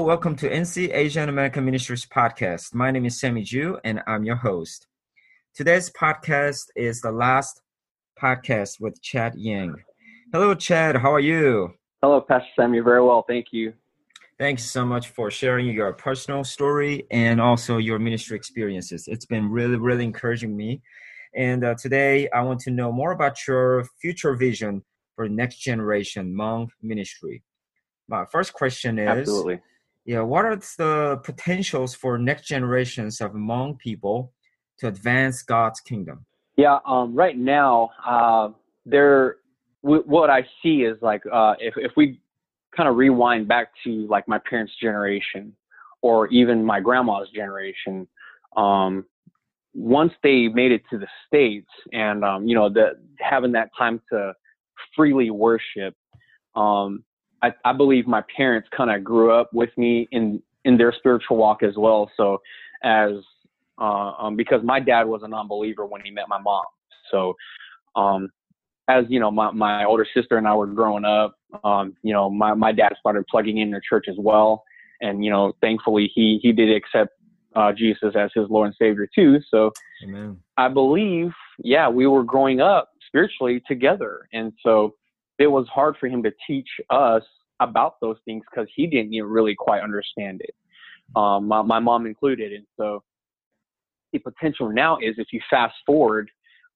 welcome to NC Asian American Ministries podcast. My name is Sammy Ju, and I'm your host. Today's podcast is the last podcast with Chad Yang. Hello, Chad. How are you? Hello, Pastor Sammy. Very well. Thank you. Thanks so much for sharing your personal story and also your ministry experiences. It's been really encouraging me. And today, I want to know more about your future vision for next generation Hmong ministry. My first question is, Absolutely. What are the potentials for next generations of Hmong people to advance God's kingdom? Yeah. Right now, what I see is like if we kind of rewind back to like my parents' generation or even my grandma's generation, once they made it to the States and having that time to freely worship. I believe my parents kind of grew up with me in their spiritual walk as well. So because my dad was a non-believer when he met my mom. So, as you know, my older sister and I were growing up, my dad started plugging in the church as well. And, thankfully he did accept, Jesus as his Lord and Savior too. So Amen. I believe, we were growing up spiritually together. And so it was hard for him to teach us about those things because he didn't even really quite understand it, my mom included. And so the potential now is if you fast forward,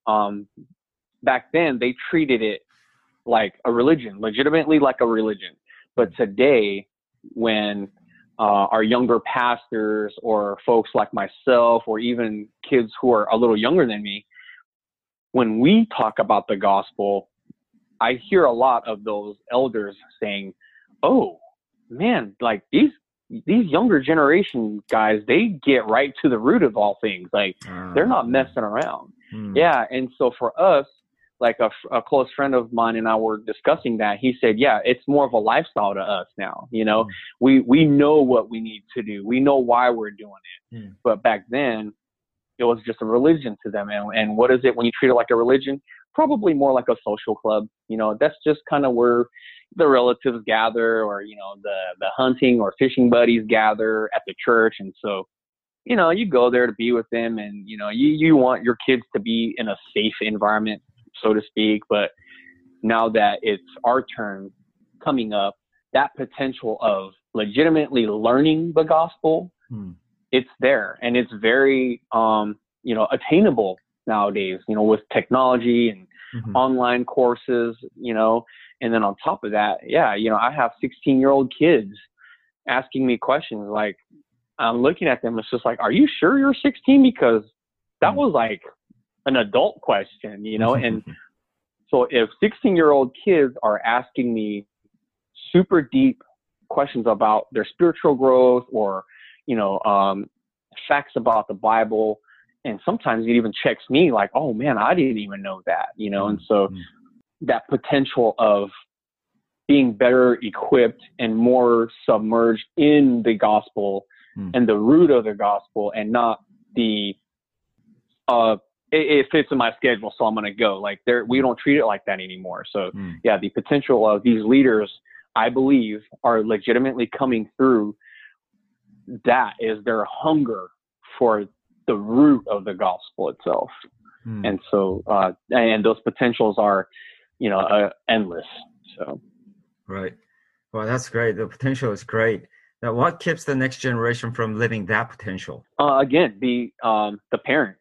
back then they treated it like a religion, legitimately like a religion. But today, when our younger pastors or folks like myself or even kids who are a little younger than me, when we talk about the gospel, I hear a lot of those elders saying, "Oh man, like these younger generation guys, they get right to the root of all things. Like they're not messing around." Yeah. And so for us, like a close friend of mine and I were discussing that. He said, it's more of a lifestyle to us now. We know what we need to do. We know why we're doing it. But back then it was just a religion to them. And what is it when you treat it like a religion? Probably more like a social club. That's just kind of where the relatives gather, or, the hunting or fishing buddies gather at the church. And so, you go there to be with them and, you want your kids to be in a safe environment, so to speak. But now that it's our turn coming up, that potential of legitimately learning the gospel, it's there. And it's very, attainable nowadays, with technology and online courses, and then on top of that, I have 16-year-old kids asking me questions. Like, I'm looking at them, it's just like, are you sure you're 16? Because that was like an adult question, and so if 16-year-old kids are asking me super deep questions about their spiritual growth or, facts about the Bible, and sometimes it even checks me like, oh man, I didn't even know that, and so that potential of being better equipped and more submerged in the gospel and the root of the gospel, and not the, it fits in my schedule, so I'm going to go. Like we don't treat it like that anymore. So the potential of these leaders, I believe, are legitimately coming through. That is their hunger for the root of the gospel itself. And so, and those potentials are, endless. So. Right. Well, that's great. The potential is great. Now, what keeps the next generation from living that potential? Again, the parents,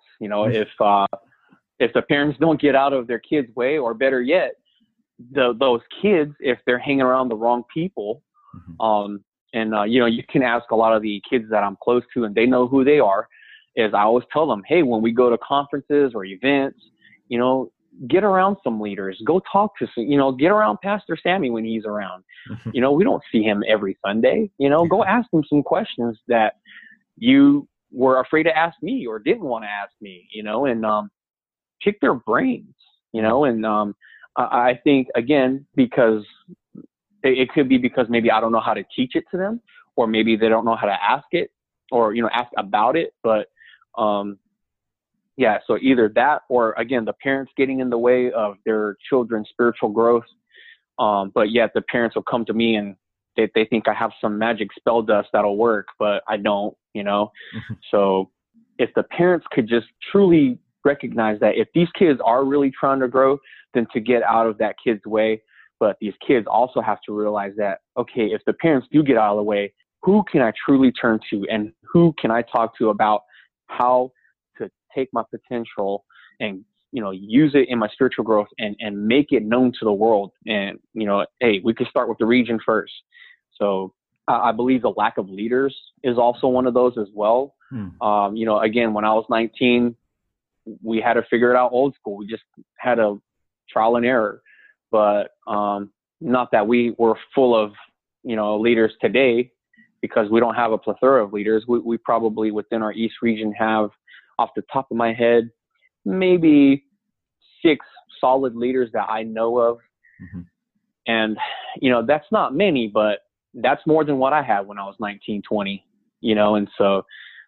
if the parents don't get out of their kids' way, or better yet, those kids, if they're hanging around the wrong people, you can ask a lot of the kids that I'm close to and they know who they are, is I always tell them, hey, when we go to conferences or events, get around some leaders, go talk to some, get around Pastor Sammy when he's around. We don't see him every Sunday, go ask him some questions that you were afraid to ask me or didn't want to ask me, and pick their brains, and I think, again, because it could be because maybe I don't know how to teach it to them, or maybe they don't know how to ask it or, ask about it. But so either that, or again, the parents getting in the way of their children's spiritual growth. But yet the parents will come to me and they think I have some magic spell dust that'll work, but I don't, you know? So if the parents could just truly recognize that if these kids are really trying to grow, then to get out of that kid's way. But these kids also have to realize that, okay, if the parents do get out of the way, who can I truly turn to, and who can I talk to about how to take my potential and, you know, use it in my spiritual growth and make it known to the world. And, you know, hey, we could start with the region first. So I believe the lack of leaders is also one of those as well. You know, again, when I was 19, we had to figure it out old school. We just had a trial and error, but not that we were full of, you know, leaders today, because we don't have a plethora of leaders. We probably within our East region have, off the top of my head, maybe 6 solid leaders that I know of. And, you know, that's not many, but that's more than what I had when I was 19, 20, you know? And so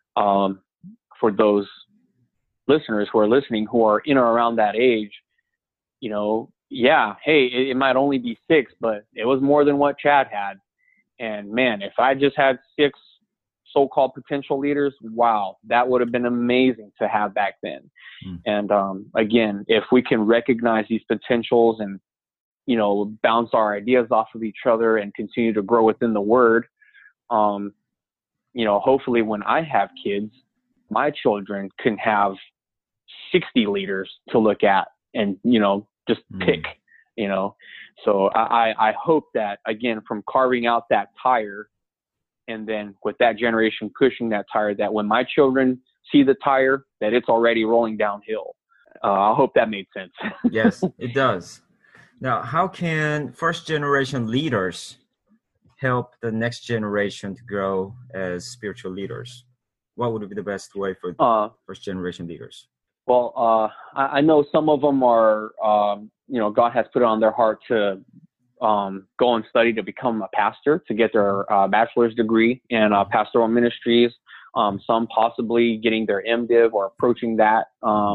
for those listeners who are listening, who are in or around that age, you know, yeah, hey, it might only be 6, but it was more than what Chad had. And man, if I just had 6 so-called potential leaders, wow, that would have been amazing to have back then. And again, if we can recognize these potentials and, you know, bounce our ideas off of each other and continue to grow within the word, you know, hopefully when I have kids, my children can have 60 leaders to look at and, you know, just pick, you know. So I hope that, again, from carving out that tire and then with that generation pushing that tire, that when my children see the tire, that it's already rolling downhill. I hope that made sense. Yes, it does. Now, how can first generation leaders help the next generation to grow as spiritual leaders? What would be the best way for first generation leaders? Well, I know some of them are, you know, God has put it on their heart to go and study to become a pastor, to get their bachelor's degree in pastoral ministries. Some possibly getting their MDiv or approaching that,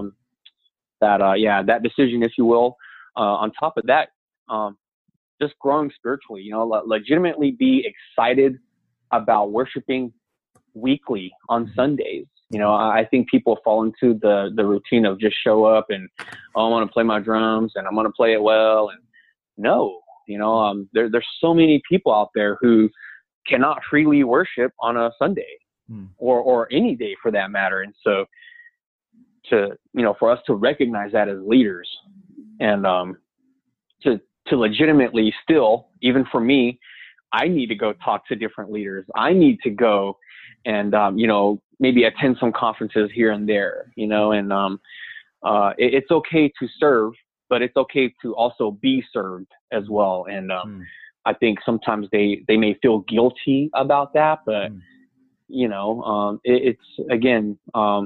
that decision, if you will. On top of that, just growing spiritually, you know, legitimately be excited about worshiping weekly on Sundays. You know, I think people fall into the routine of just show up and, oh, I want to play my drums and I'm going to play it well. And no, you know, there's so many people out there who cannot freely worship on a Sunday or any day for that matter. And so for us to recognize that as leaders and to legitimately still, even for me, I need to go talk to different leaders. I need to go and, maybe attend some conferences here and there, you know, and it's okay to serve, but it's okay to also be served as well. And I think sometimes they may feel guilty about that, but, it's, again,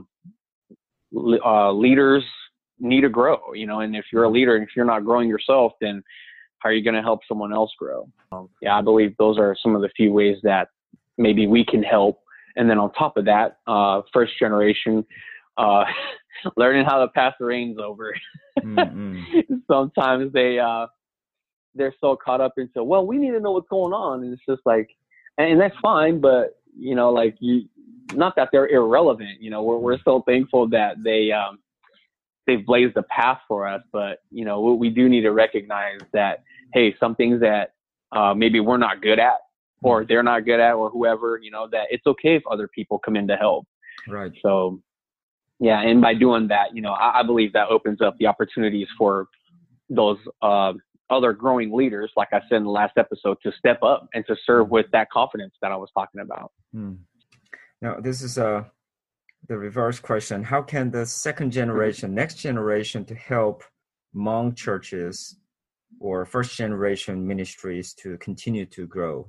leaders need to grow, you know, and if you're a leader and if you're not growing yourself, then how are you going to help someone else grow? I believe those are some of the few ways that maybe we can help. And then on top of that, first generation, learning how to pass the reins over. Sometimes they're so caught up into, well, we need to know what's going on. And it's just like, and that's fine, but not that they're irrelevant, we're so thankful that they've blazed the path for us, but we do need to recognize that, hey, some things that maybe we're not good at, or they're not good at, or whoever, that it's okay if other people come in to help. Right. So, yeah. And by doing that, I believe that opens up the opportunities for those other growing leaders, like I said in the last episode, to step up and to serve with that confidence that I was talking about. Now, this is the reverse question. How can the next generation to help Hmong churches or first generation ministries to continue to grow?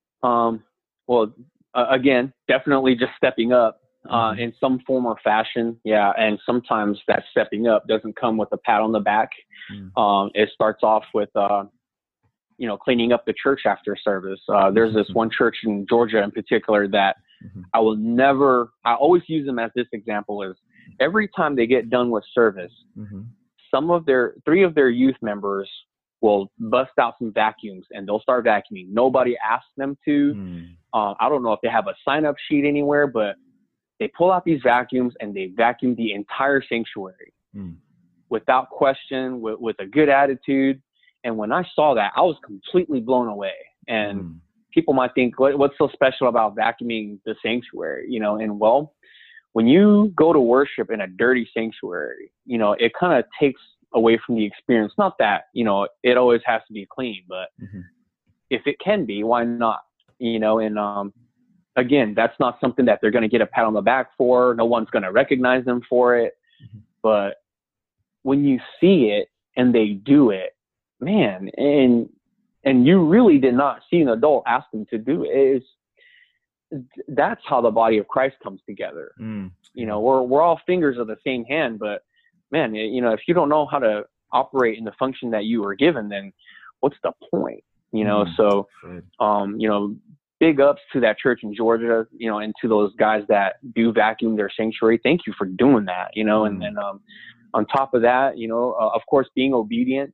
Again, definitely just stepping up in some form or fashion. Yeah. And sometimes that stepping up doesn't come with a pat on the back. It starts off with, cleaning up the church after service. There's this one church in Georgia in particular that I always use them as this example is every time they get done with service, 3 of their youth members will bust out some vacuums and they'll start vacuuming. Nobody asks them to. I don't know if they have a sign-up sheet anywhere, but they pull out these vacuums and they vacuum the entire sanctuary without question, with a good attitude. And when I saw that, I was completely blown away. And people might think, what's so special about vacuuming the sanctuary? You know, and well, when you go to worship in a dirty sanctuary, you know, it kind of takes away from the experience. Not that, you know, it always has to be clean, but if it can be, why not? You know, and again, that's not something that they're going to get a pat on the back for. No one's going to recognize them for it. But when you see it and they do it, man, and you really did not see an adult ask them to do it. That's how the body of Christ comes together. You know, we're all fingers of the same hand, but man, you know, if you don't know how to operate in the function that you were given, then what's the point? You know, so, you know, big ups to that church in Georgia, you know, and to those guys that do vacuum their sanctuary. Thank you for doing that, you know, and then on top of that, you know, of course, being obedient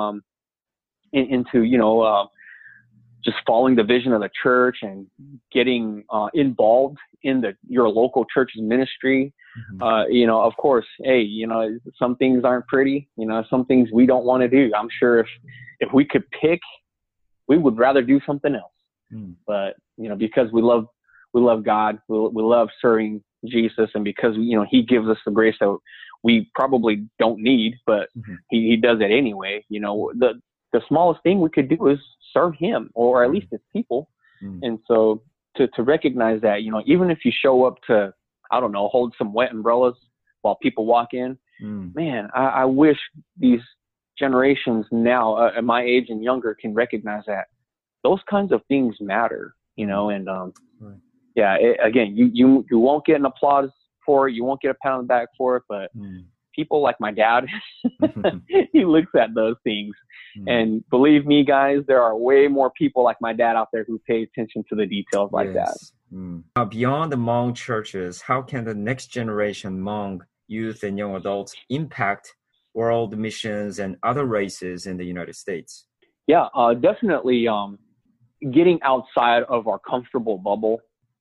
into, you know, just following the vision of the church and getting involved in your local church's ministry. You know, of course, hey, you know, some things aren't pretty, you know, some things we don't want to do. I'm sure if we could pick, we would rather do something else. But, you know, because we love God, we love serving Jesus, and because, you know, he gives us the grace that we probably don't need, but he does it anyway. You know, the smallest thing we could do is serve him, or at least his people. And so to recognize that, you know, even if you show up to, I don't know, hold some wet umbrellas while people walk in, man, I wish these generations now at my age and younger can recognize that those kinds of things matter, you know, and yeah, again, you won't get an applause for it. You won't get a pat on the back for it, but people like my dad, he looks at those things. And believe me, guys, there are way more people like my dad out there who pay attention to the details like that. Beyond the Hmong churches, how can the next generation Hmong youth and young adults impact world missions and other races in the United States? Yeah, definitely getting outside of our comfortable bubble.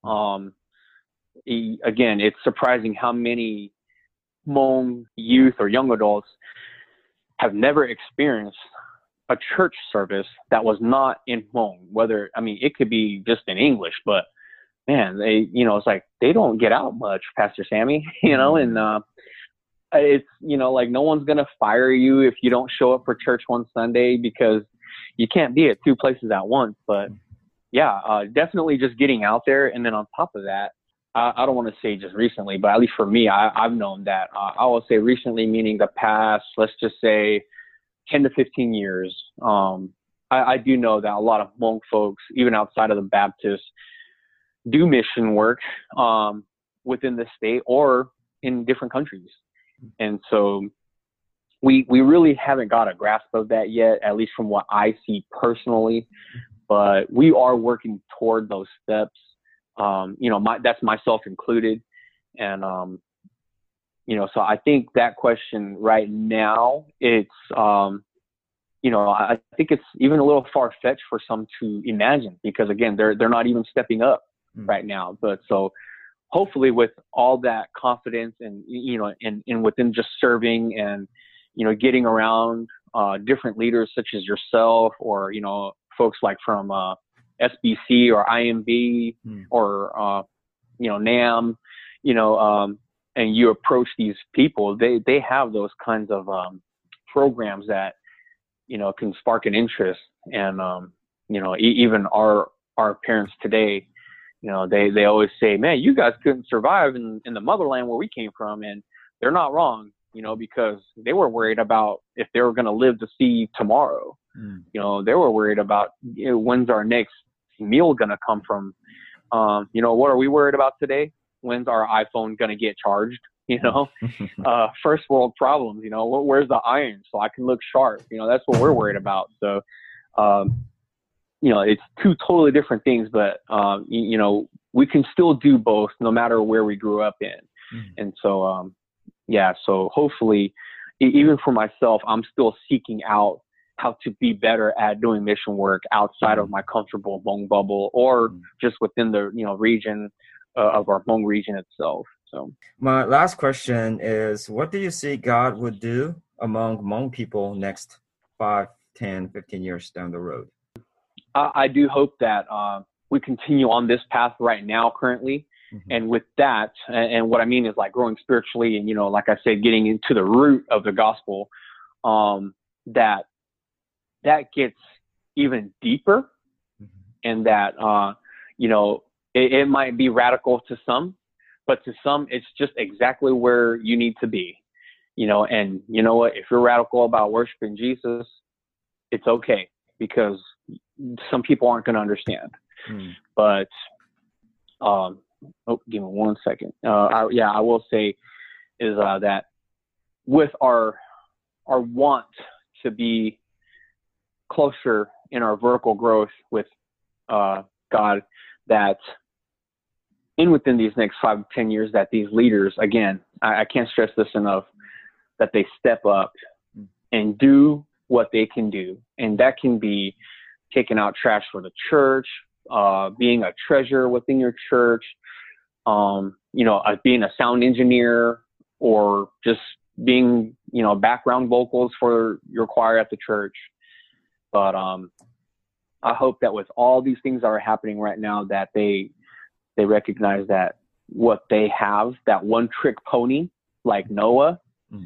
Again, it's surprising how many Hmong youth or young adults have never experienced a church service that was not in Hmong. Whether, I mean, it could be just in English, but man, they, you know, it's like they don't get out much, Pastor Sammy, you know, and it's, you know, like no one's going to fire you if you don't show up for church one Sunday, because you can't be at two places at once. But yeah, definitely just getting out there. And then on top of that, I don't want to say just recently, but at least for me, I've known that. I will say recently, meaning the past, let's just say 10 to 15 years. I do know that a lot of Hmong folks, even outside of the Baptists, do mission work within the state or in different countries. And so we really haven't got a grasp of that yet, at least from what I see personally. But we are working toward those steps. You know, that's myself included. And, you know, so I think that question right now, it's, you know, I think it's even a little far-fetched for some to imagine, because again, they're not even stepping up right now. But so hopefully with all that confidence and, you know, and within just serving and, you know, getting around different leaders such as yourself, or, you know, folks like from SBC or IMB or, you know, NAM, you know, and you approach these people, they have those kinds of programs that, you know, can spark an interest. And, you know, even our parents today, you know, they always say, man, you guys couldn't survive in the motherland where we came from. And they're not wrong, you know, because they were worried about if they were going to live to see tomorrow. You know, they were worried about, you know, when's our next meal going to come from. You know, what are we worried about today? When's our iPhone going to get charged? You know, first world problems, you know, where's the iron so I can look sharp? You know, that's what we're worried about. So, you know, it's two totally different things, but, you know, we can still do both no matter where we grew up in. And so, yeah, so hopefully, even for myself, I'm still seeking out how to be better at doing mission work outside of my comfortable Hmong bubble, or just within the region of our Hmong region itself. So my last question is, what do you see God would do among Hmong people next 5, 10, 15 years down the road? I do hope that we continue on this path right now currently. And with that, and what I mean is like growing spiritually and, like I said, getting into the root of the gospel, that gets even deeper, and that, it might be radical to some, but to some, it's just exactly where you need to be, and you know what, if you're radical about worshiping Jesus, it's okay, because some people aren't going to understand. But, give me 1 second. I will say is that with our want to be closer in our vertical growth with God, that within these next 5 to 10 years, that these leaders, again, I can't stress this enough, that they step up and do what they can do, and that can be taking out trash for the church, being a treasurer within your church, being a sound engineer, or just being, background vocals for your choir at the church. But I hope that with all these things that are happening right now, that they recognize that what they have, that one trick pony, like Noah,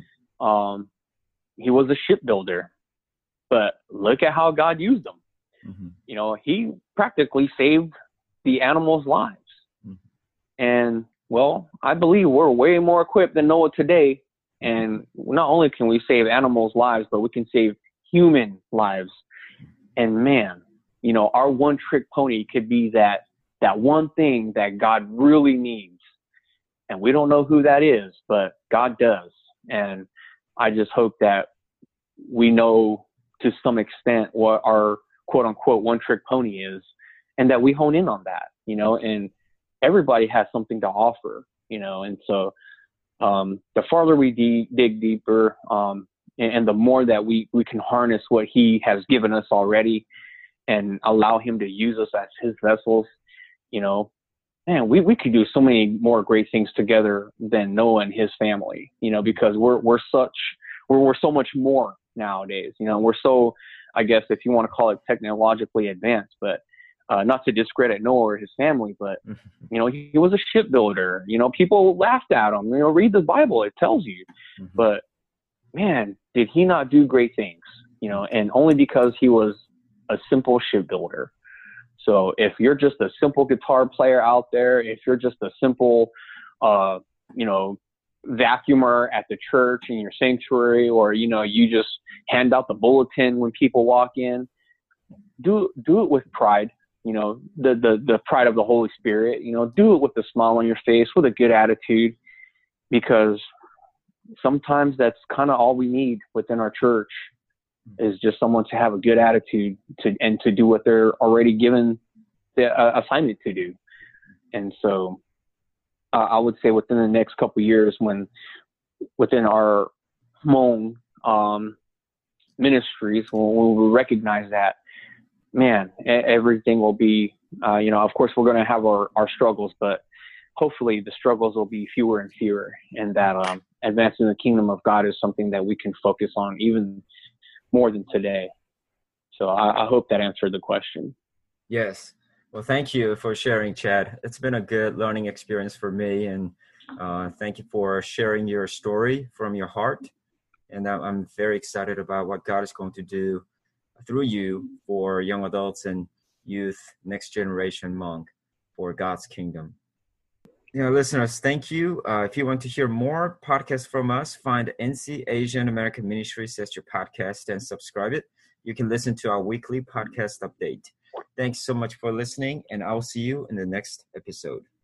he was a shipbuilder, but look at how God used him. He practically saved the animals' lives. And, well, I believe we're way more equipped than Noah today. And not only can we save animals' lives, but we can save human lives. And, man, our one trick pony could be that one thing that God really needs. And we don't know who that is, but God does. And I just hope that we know to some extent what our quote unquote one trick pony is, and that we hone in on that, and everybody has something to offer, and so the farther we dig deeper, and the more that we can harness what he has given us already and allow him to use us as his vessels, man, we could do so many more great things together than Noah and his family, because we're so much more nowadays, we're so, I guess, if you want to call it technologically advanced, but not to discredit Noah or his family, but, he was a shipbuilder, people laughed at him, read the Bible, it tells you, but man, did he not do great things, and only because he was a simple shipbuilder. So if you're just a simple guitar player out there, if you're just a simple, vacuumer at the church in your sanctuary, or, you just hand out the bulletin when people walk in, do it with pride, the pride of the Holy Spirit, do it with a smile on your face, with a good attitude, because sometimes that's kind of all we need within our church, is just someone to have a good attitude to do what they're already given the assignment to do. And so I would say within the next couple of years, within our Hmong ministries, when we recognize that, man, everything will be, of course we're going to have our struggles, but hopefully the struggles will be fewer and fewer, and that advancing the kingdom of God is something that we can focus on even more than today. So I hope that answered the question. Yes. Well, thank you for sharing, Chad. It's been a good learning experience for me, and thank you for sharing your story from your heart. And I'm very excited about what God is going to do through you for young adults and youth, next generation Hmong, for God's kingdom. Listeners, thank you. If you want to hear more podcasts from us, find NC Asian American Ministries as your podcast and subscribe it. You can listen to our weekly podcast update. Thanks so much for listening, and I'll see you in the next episode.